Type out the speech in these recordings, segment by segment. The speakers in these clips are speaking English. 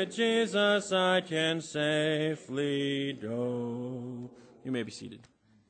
with Jesus I can safely go. You may be seated.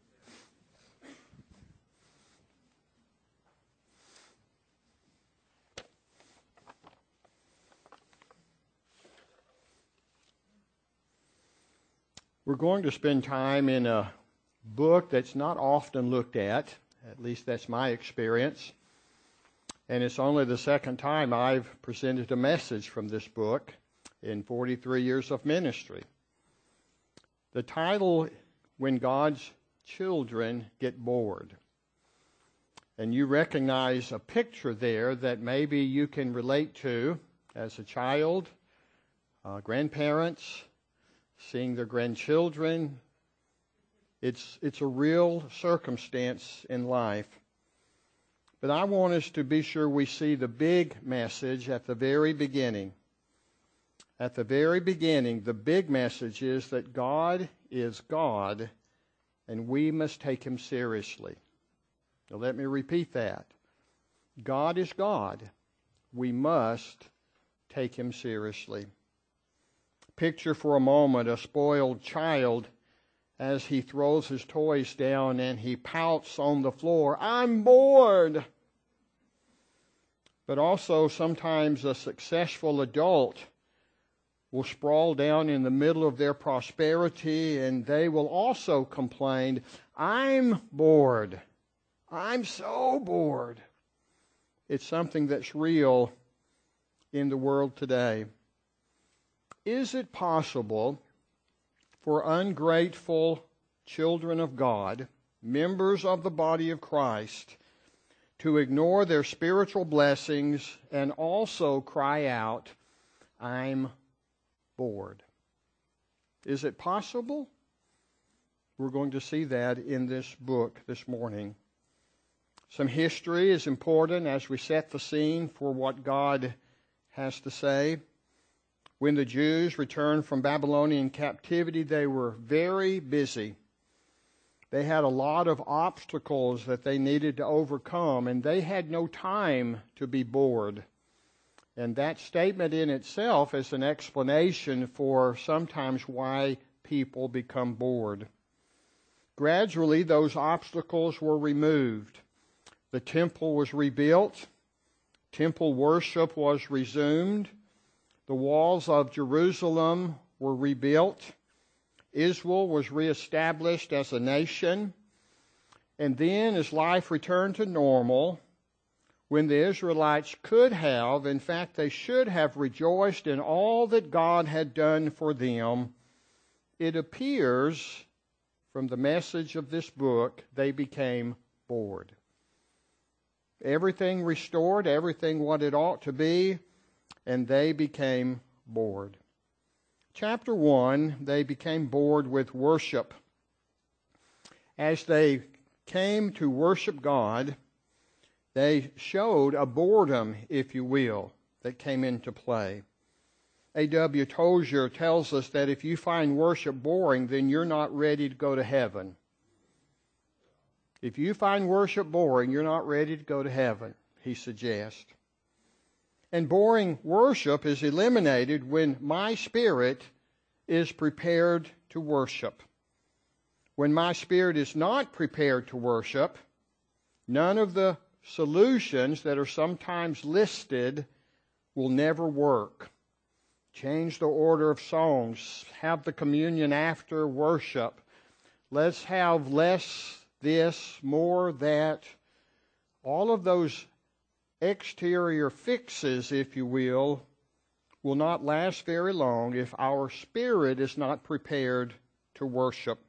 We're going to spend time in a book that's not often looked at least that's my experience. And it's only the second time I've presented a message from this book in 43 years of ministry. The title, When God's Children Get Bored. And you recognize a picture there that maybe you can relate to as a child, grandparents, seeing their grandchildren. It's a real circumstance in life. But I want us to be sure we see the big message at the very beginning. At the very beginning, the big message is that God is God, and we must take Him seriously. Now let me repeat that. God is God. We must take Him seriously. Picture for a moment a spoiled child as he throws his toys down and he pouts on the floor, "I'm bored." But also sometimes a successful adult will sprawl down in the middle of their prosperity and they will also complain, "I'm bored. I'm so bored." It's something that's real in the world today. Is it possible for ungrateful children of God, members of the body of Christ, to ignore their spiritual blessings and also cry out, "I'm bored"? Is it possible? We're going to see that in this book this morning. Some history is important as we set the scene for what God has to say. When the Jews returned from Babylonian captivity, they were very busy. They had a lot of obstacles that they needed to overcome, and they had no time to be bored. And that statement in itself is an explanation for sometimes why people become bored. Gradually, those obstacles were removed. The temple was rebuilt. Temple worship was resumed. The walls of Jerusalem were rebuilt. Israel was reestablished as a nation. And then as life returned to normal, when the Israelites could have, in fact they should have rejoiced in all that God had done for them, it appears from the message of this book, they became bored. Everything restored, everything what it ought to be, and they became bored. Chapter 1, they became bored with worship. As they came to worship God, they showed a boredom, if you will, that came into play. A.W. Tozier tells us that if you find worship boring, then you're not ready to go to heaven. If you find worship boring, you're not ready to go to heaven, he suggests. And boring worship is eliminated when my spirit is prepared to worship. When my spirit is not prepared to worship, none of the solutions that are sometimes listed will never work. Change the order of songs. Have the communion after worship. Let's have less this, more that. All of those exterior fixes, if you will not last very long if our spirit is not prepared to worship.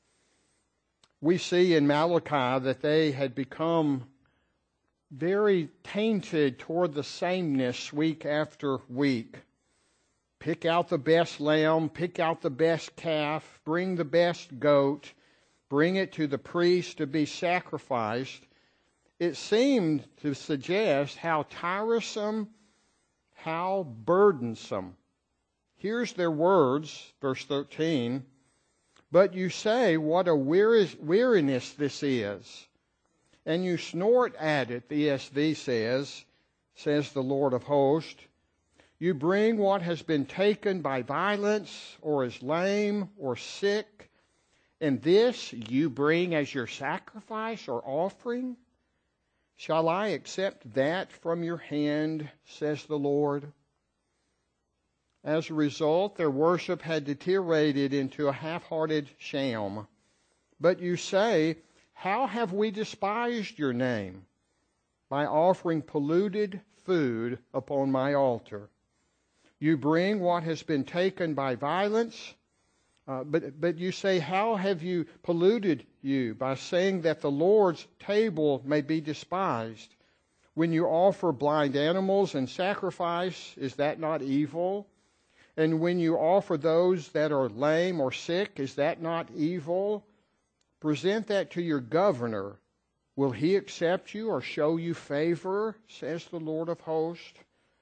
We see in Malachi that they had become very tainted toward the sameness week after week. Pick out the best lamb, pick out the best calf, bring the best goat, bring it to the priest to be sacrificed. It seemed to suggest how tiresome, how burdensome. Here's their words, verse 13. "But you say, what a weariness this is, and you snort at it," the ESV says the Lord of hosts. You bring what has been taken by violence, or is lame, or sick, and this you bring as your sacrifice or offering? Shall I accept that from your hand, says the Lord? As a result, their worship had deteriorated into a half-hearted sham. But you say, how have we despised your name? By offering polluted food upon my altar. You bring what has been taken by violence, but you say, how have you polluted you? By saying that the Lord's table may be despised. When you offer blind animals and sacrifice, is that not evil? And when you offer those that are lame or sick, is that not evil? Present that to your governor. Will he accept you or show you favor, says the Lord of hosts?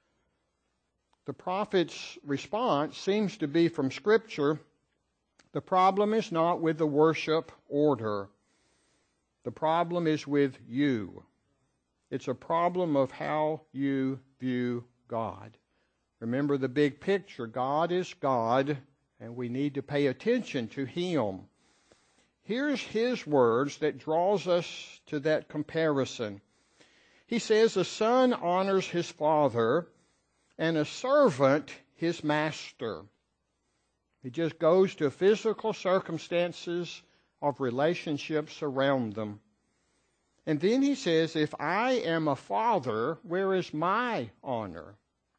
The prophet's response seems to be from Scripture. The problem is not with the worship order. The problem is with you. It's a problem of how you view God. Remember the big picture. God is God, and we need to pay attention to Him. Here's His words that draws us to that comparison. He says, a son honors his father, and a servant his master. He just goes to physical circumstances of relationships around them. And then he says, if I am a father, where is my honor?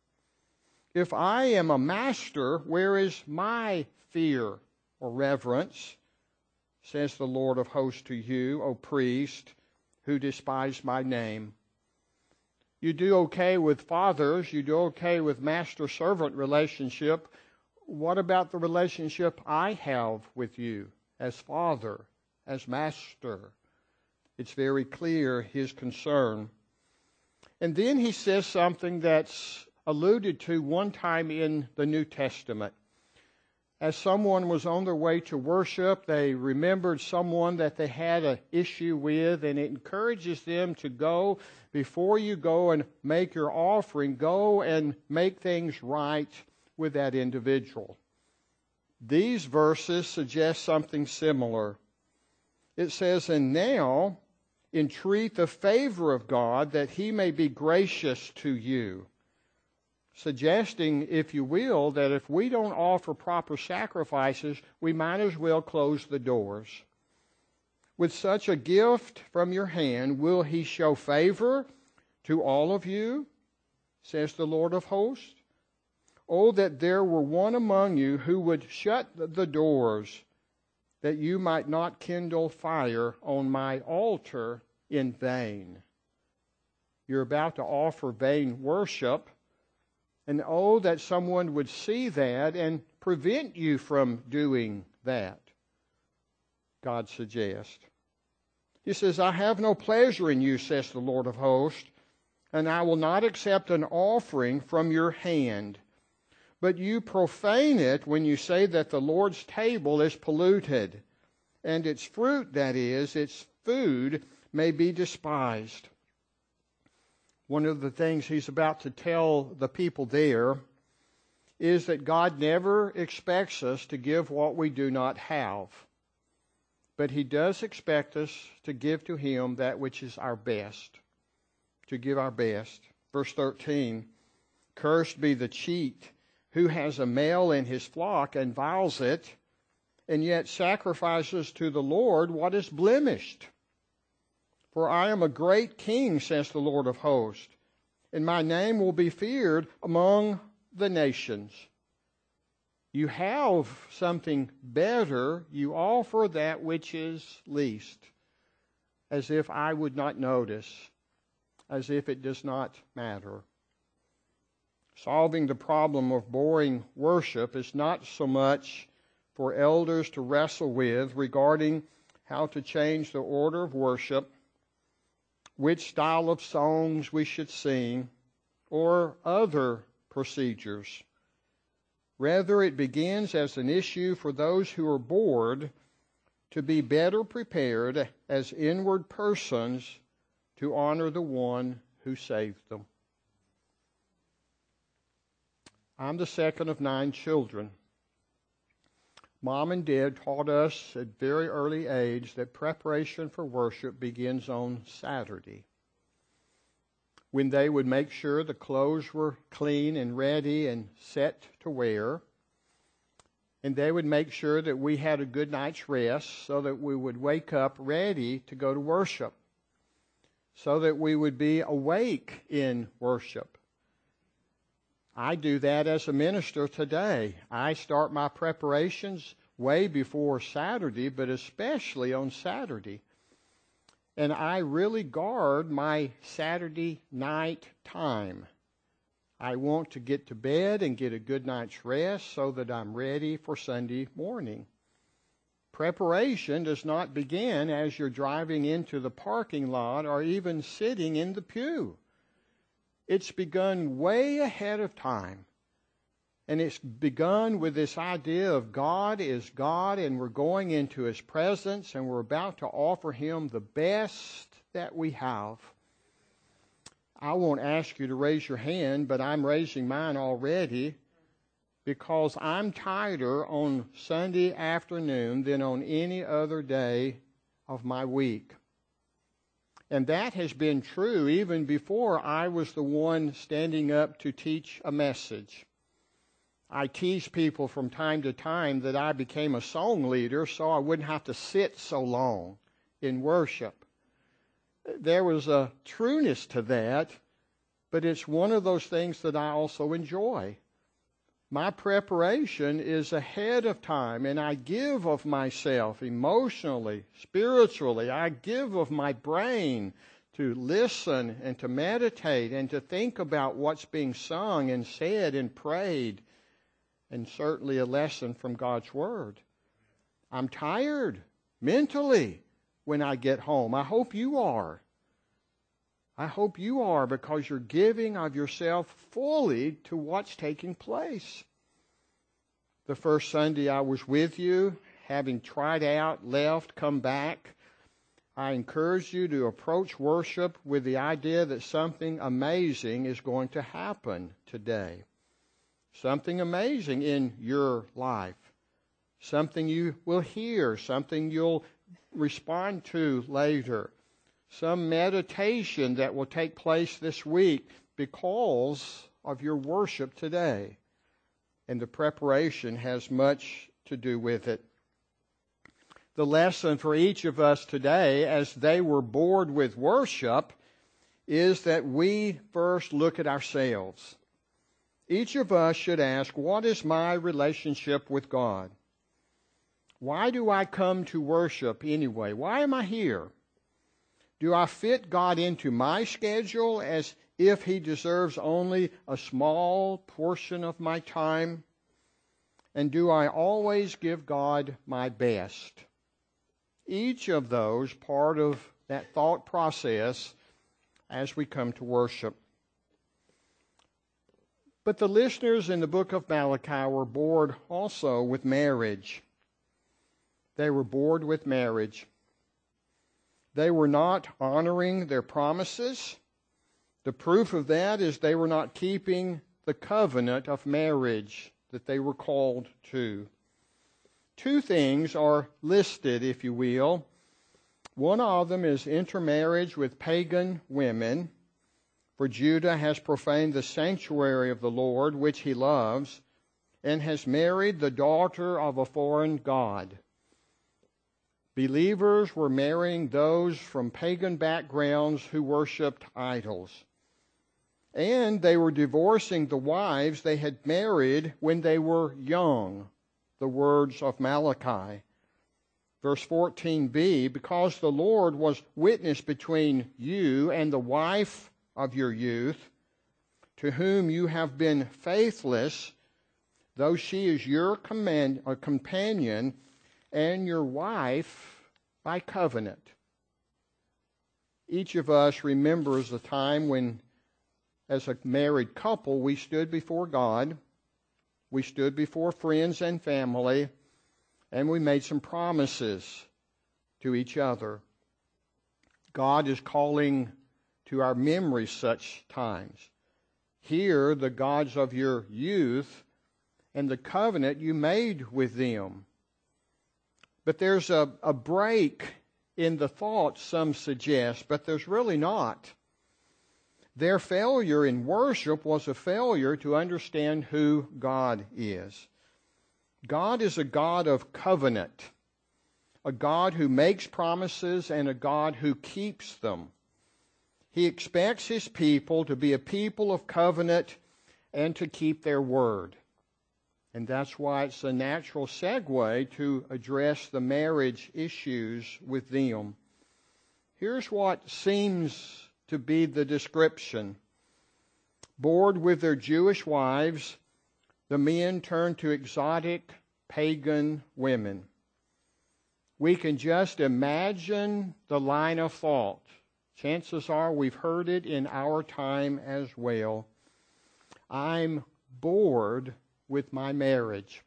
If I am a master, where is my fear or reverence? Says the Lord of hosts to you, O priest, who despise my name. You do okay with fathers, you do okay with master-servant relationship. What about the relationship I have with you as father, as master? It's very clear his concern. And then he says something that's alluded to one time in the New Testament. As someone was on their way to worship, they remembered someone that they had an issue with, and it encourages them to go, before you go and make your offering, go and make things right with that individual. These verses suggest something similar. It says, and now entreat the favor of God that He may be gracious to you. Suggesting, if you will, that if we don't offer proper sacrifices, we might as well close the doors. With such a gift from your hand, will He show favor to all of you, says the Lord of hosts? Oh, that there were one among you who would shut the doors, that you might not kindle fire on my altar in vain. You're about to offer vain worship. And oh, that someone would see that and prevent you from doing that, God suggests. He says, I have no pleasure in you, says the Lord of hosts, and I will not accept an offering from your hand. But you profane it when you say that the Lord's table is polluted, and its fruit, that is, its food, may be despised. One of the things he's about to tell the people there is that God never expects us to give what we do not have. But He does expect us to give to Him that which is our best, to give our best. Verse 13, cursed be the cheat who has a male in his flock and viles it, and yet sacrifices to the Lord what is blemished. For I am a great king, says the Lord of hosts, and my name will be feared among the nations. You have something better, you offer that which is least, as if I would not notice, as if it does not matter. Solving the problem of boring worship is not so much for elders to wrestle with regarding how to change the order of worship, which style of songs we should sing, or other procedures. Rather, it begins as an issue for those who are bored to be better prepared as inward persons to honor the one who saved them. I'm the second of 9 children. Mom and Dad taught us at a very early age that preparation for worship begins on Saturday, when they would make sure the clothes were clean and ready and set to wear. And they would make sure that we had a good night's rest so that we would wake up ready to go to worship, so that we would be awake in worship. I do that as a minister today. I start my preparations way before Saturday, but especially on Saturday. And I really guard my Saturday night time. I want to get to bed and get a good night's rest so that I'm ready for Sunday morning. Preparation does not begin as you're driving into the parking lot or even sitting in the pew. It's begun way ahead of time. And it's begun with this idea of God is God, and we're going into His presence, and we're about to offer Him the best that we have. I won't ask you to raise your hand, but I'm raising mine already, because I'm tighter on Sunday afternoon than on any other day of my week. And that has been true even before I was the one standing up to teach a message. I tease people from time to time that I became a song leader so I wouldn't have to sit so long in worship. There was a trueness to that, but it's one of those things that I also enjoy. My preparation is ahead of time, and I give of myself emotionally, spiritually. I give of my brain to listen and to meditate and to think about what's being sung and said and prayed, and certainly a lesson from God's Word. I'm tired mentally when I get home. I hope you are. I hope you are, because you're giving of yourself fully to what's taking place. The first Sunday I was with you, having tried out, left, come back, I encourage you to approach worship with the idea that something amazing is going to happen today. Something amazing in your life. Something you will hear, something you'll respond to later. Some meditation that will take place this week because of your worship today. And the preparation has much to do with it. The lesson for each of us today, as they were bored with worship, is that we first look at ourselves. Each of us should ask, what is my relationship with God? Why do I come to worship anyway? Why am I here? Do I fit God into my schedule as if He deserves only a small portion of my time? And do I always give God my best? Each of those part of that thought process as we come to worship. But the listeners in the book of Malachi were bored also with marriage. They were bored with marriage. They were not honoring their promises. The proof of that is they were not keeping the covenant of marriage that they were called to. 2 things are listed, if you will. One of them is intermarriage with pagan women, for Judah has profaned the sanctuary of the Lord, which he loves, and has married the daughter of a foreign god. Believers were marrying those from pagan backgrounds who worshipped idols. And they were divorcing the wives they had married when they were young, the words of Malachi. Verse 14b, because the Lord was witness between you and the wife of your youth, to whom you have been faithless, though she is your companion and your wife by covenant. Each of us remembers a time when, as a married couple, we stood before God, we stood before friends and family, and we made some promises to each other. God is calling to our memory such times. here the gods of your youth and the covenant you made with them. But there's a break in the thought, some suggest, but there's really not. Their failure in worship was a failure to understand who God is. God is a God of covenant, a God who makes promises and a God who keeps them. He expects His people to be a people of covenant and to keep their word. And that's why it's a natural segue to address the marriage issues with them. Here's what seems to be the description. Bored with their Jewish wives, the men turn to exotic pagan women. We can just imagine the line of thought. Chances are we've heard it in our time as well. I'm bored with my marriage.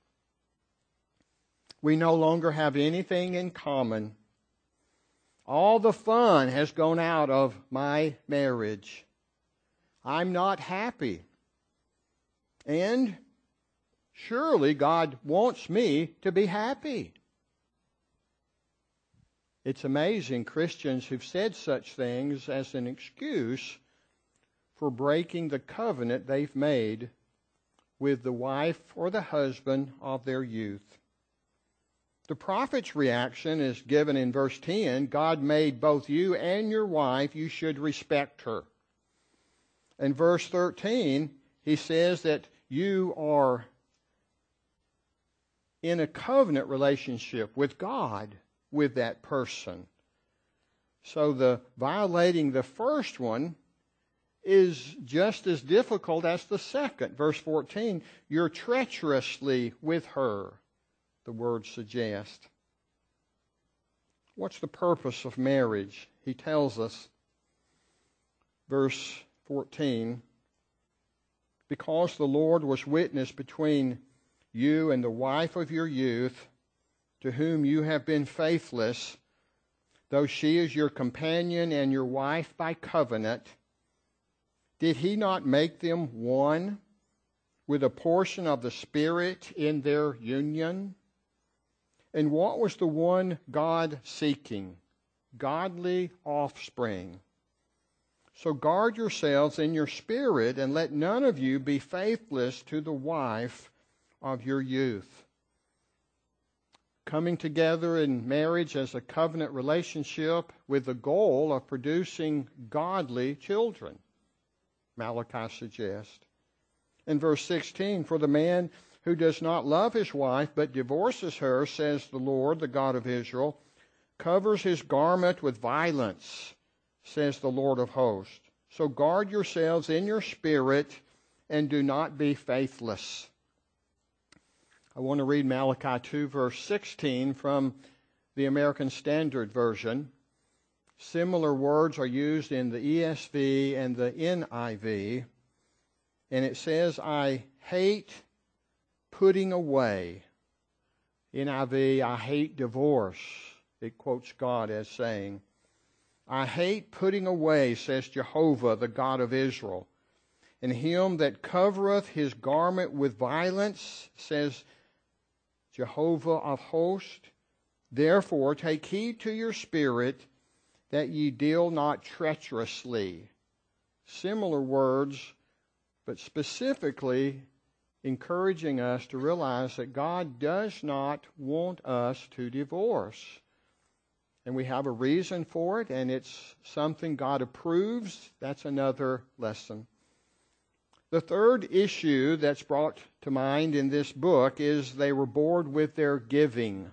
We no longer have anything in common. All the fun has gone out of my marriage. I'm not happy. And surely God wants me to be happy. It's amazing Christians who've said such things as an excuse for breaking the covenant they've made with the wife or the husband of their youth. The prophet's reaction is given in verse 10. God made both you and your wife. You should respect her. In verse 13, he says that you are in a covenant relationship with God with that person. So the violating the first one is just as difficult as the second. Verse 14, you're treacherously with her, the words suggest. What's the purpose of marriage? He tells us, verse 14, because the Lord was witness between you and the wife of your youth, to whom you have been faithless, though she is your companion and your wife by covenant, did He not make them one with a portion of the Spirit in their union? And what was the one God seeking? Godly offspring. So guard yourselves in your spirit, and let none of you be faithless to the wife of your youth. Coming together in marriage as a covenant relationship with the goal of producing godly children, Malachi suggests. In verse 16, for the man who does not love his wife but divorces her, says the Lord, the God of Israel, covers his garment with violence, says the Lord of hosts. So guard yourselves in your spirit and do not be faithless. I want to read Malachi 2, verse 16 from the American Standard Version. Similar words are used in the ESV and the NIV. And it says, I hate putting away. NIV, I hate divorce. It quotes God as saying, I hate putting away, says Jehovah, the God of Israel. And him that covereth his garment with violence, says Jehovah of hosts. Therefore take heed to your spirit, that ye deal not treacherously. Similar words, but specifically encouraging us to realize that God does not want us to divorce. And we have a reason for it, and it's something God approves. That's another lesson. The third issue that's brought to mind in this book is they were bored with their giving.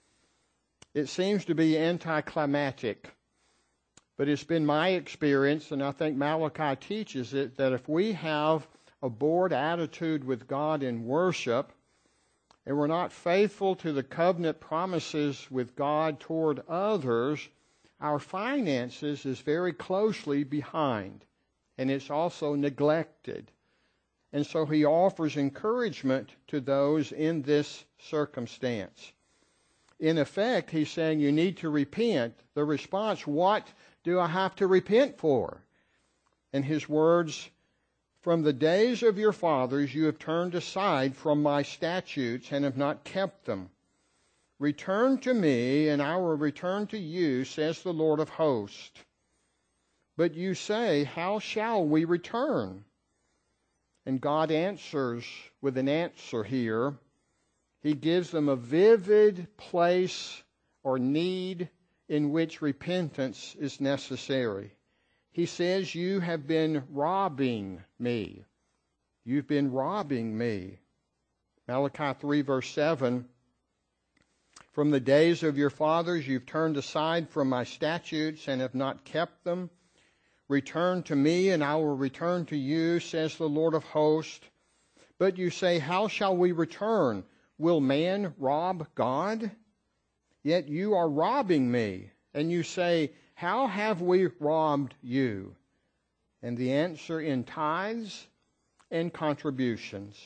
It seems to be anticlimactic, but it's been my experience, and I think Malachi teaches it, that if we have a bored attitude with God in worship, and we're not faithful to the covenant promises with God toward others, our finances is very closely behind, and it's also neglected. And so he offers encouragement to those in this circumstance. In effect, he's saying you need to repent. The response, what do I have to repent for? And his words, From the days of your fathers you have turned aside from my statutes and have not kept them. Return to me, and I will return to you, says the Lord of hosts. But you say, how shall we return? And God answers with an answer here. He gives them a vivid place or need in which repentance is necessary. He says, you have been robbing me. You've been robbing me. Malachi 3 verse 7. From the days of your fathers you've turned aside from my statutes and have not kept them. Return to me, and I will return to you, says the Lord of hosts. But you say, how shall we return? Will man rob God? Yet you are robbing me. And you say, how have we robbed you? And the answer, in tithes and contributions.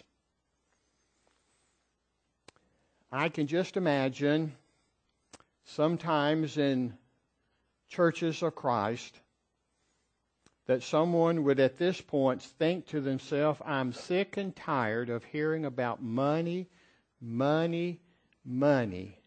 I can just imagine sometimes in churches of Christ that someone would at this point think to themselves, I'm sick and tired of hearing about money, money, money.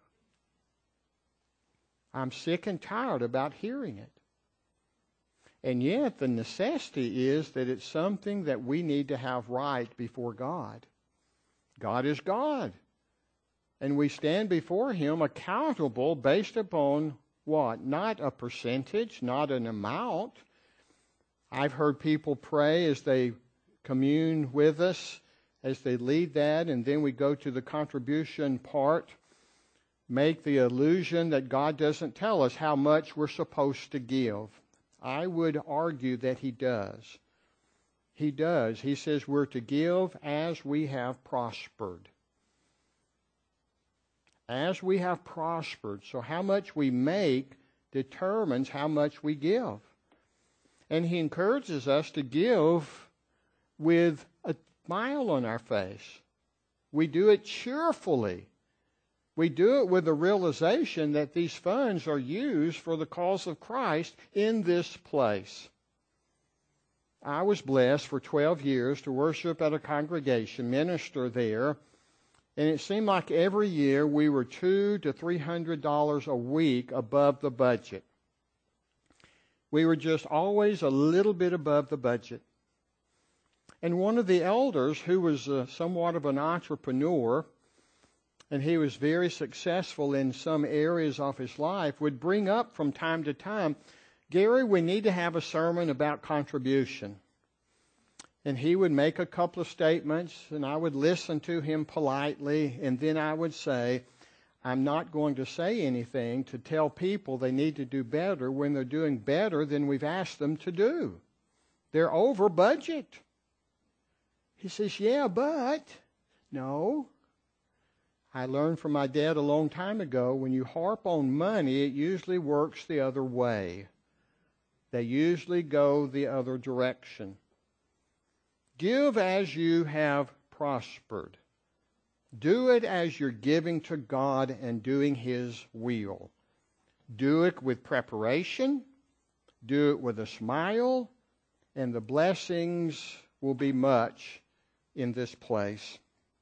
I'm sick and tired about hearing it. And yet the necessity is that it's something that we need to have right before God. God is God. And we stand before Him accountable based upon what? Not a percentage, not an amount. I've heard people pray as they commune with us, as they lead that, and then we go to the contribution part, make the illusion that God doesn't tell us how much we're supposed to give. I would argue that He does. He does. He says we're to give as we have prospered. As we have prospered. So how much we make determines how much we give. And He encourages us to give with a smile on our face. We do it cheerfully. We do it with the realization that these funds are used for the cause of Christ in this place. I was blessed for 12 years to worship at a congregation, minister there, and it seemed like every year we were $200 to $300 a week above the budget. We were just always a little bit above the budget. And one of the elders, who was somewhat of an entrepreneur, and he was very successful in some areas of his life, would bring up from time to time, Gary, we need to have a sermon about contribution. And he would make a couple of statements, and I would listen to him politely, and then I would say, I'm not going to say anything to tell people they need to do better when they're doing better than we've asked them to do. They're over budget. He says, yeah, but no. I learned from my dad a long time ago, when you harp on money, it usually works the other way. They usually go the other direction. Give as you have prospered. Do it as you're giving to God and doing His will. Do it with preparation. Do it with a smile. And the blessings will be much in this place.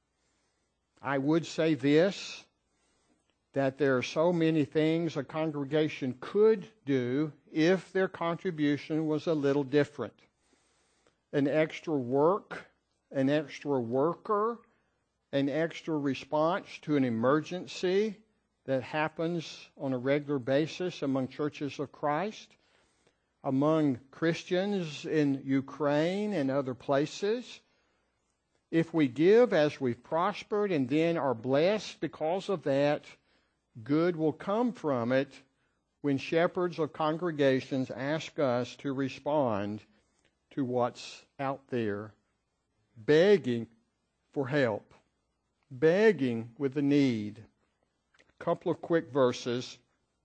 I would say this, that there are so many things a congregation could do if their contribution was a little different. An extra work, an extra worker, an extra response to an emergency that happens on a regular basis among churches of Christ, among Christians in Ukraine and other places. If we give as we've prospered and then are blessed because of that, good will come from it when shepherds of congregations ask us to respond to what's out there, begging for help, begging with a need. A couple of quick verses.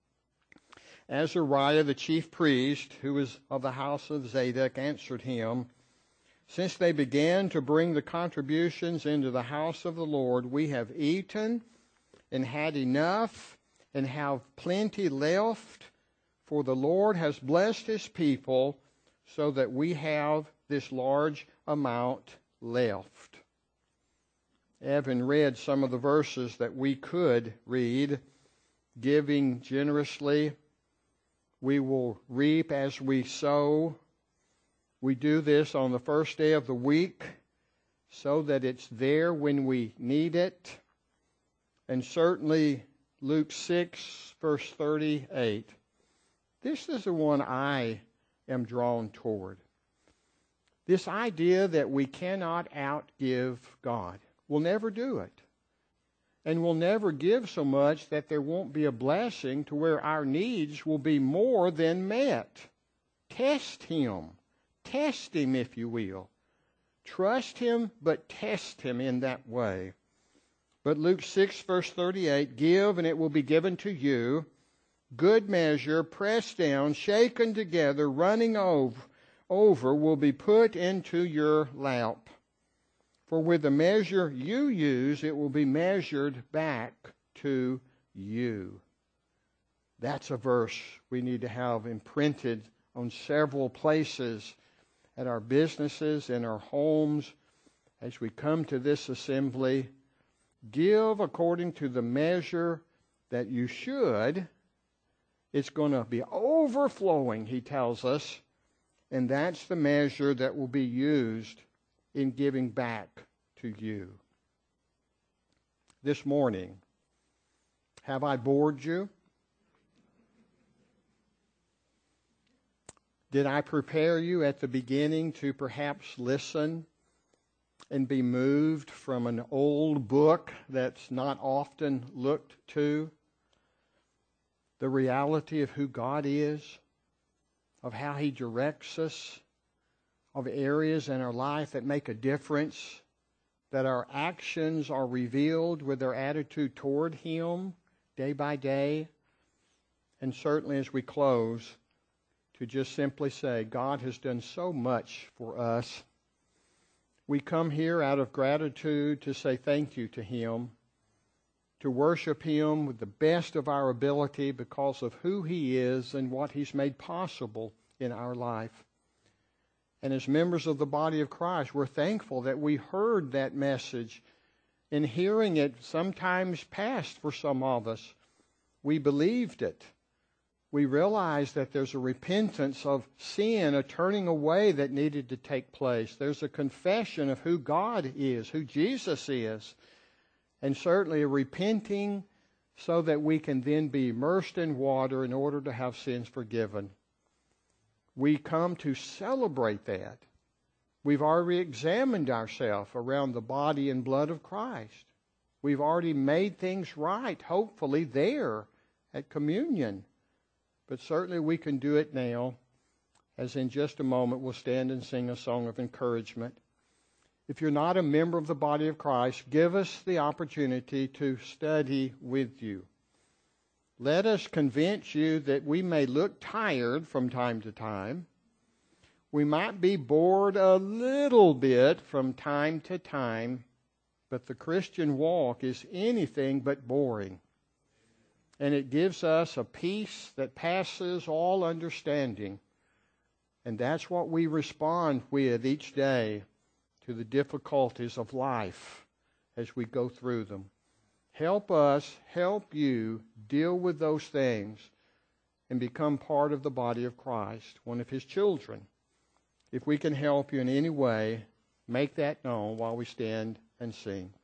Azariah, the chief priest, who was of the house of Zadok, answered him, since they began to bring the contributions into the house of the Lord, we have eaten and had enough and have plenty left, for the Lord has blessed His people so that we have this large amount left. Evan read some of the verses that we could read. Giving generously, we will reap as we sow. We do this on the first day of the week so that it's there when we need it. And certainly Luke 6, verse 38. This is the one I am drawn toward. This idea that we cannot outgive God. We'll never do it. And we'll never give so much that there won't be a blessing to where our needs will be more than met. Test Him. Test Him, if you will. Trust Him, but test Him in that way. But Luke 6, verse 38, give and it will be given to you. Good measure, pressed down, shaken together, running over will be put into your lap. For with the measure you use, it will be measured back to you. That's a verse we need to have imprinted on several places at our businesses, in our homes, as we come to this assembly. Give according to the measure that you should. It's going to be overflowing, he tells us, and that's the measure that will be used in giving back to you. This morning, have I bored you? Did I prepare you at the beginning to perhaps listen and be moved from an old book that's not often looked to? The reality of who God is, of how He directs us, of areas in our life that make a difference, that our actions are revealed with our attitude toward Him day by day. And certainly as we close, to just simply say, God has done so much for us. We come here out of gratitude to say thank you to Him, to worship Him with the best of our ability because of who He is and what He's made possible in our life. And as members of the body of Christ, we're thankful that we heard that message. In hearing it, sometimes past for some of us, we believed it. We realized that there's a repentance of sin, a turning away that needed to take place. There's a confession of who God is, who Jesus is, and certainly a repenting so that we can then be immersed in water in order to have sins forgiven. We come to celebrate that. We've already examined ourselves around the body and blood of Christ. We've already made things right, hopefully, there at communion. But certainly we can do it now, as in just a moment we'll stand and sing a song of encouragement. If you're not a member of the body of Christ, give us the opportunity to study with you. Let us convince you that we may look tired from time to time. We might be bored a little bit from time to time, but the Christian walk is anything but boring. And it gives us a peace that passes all understanding. And that's what we respond with each day to the difficulties of life as we go through them. Help us, help you deal with those things and become part of the body of Christ, one of His children. If we can help you in any way, make that known while we stand and sing.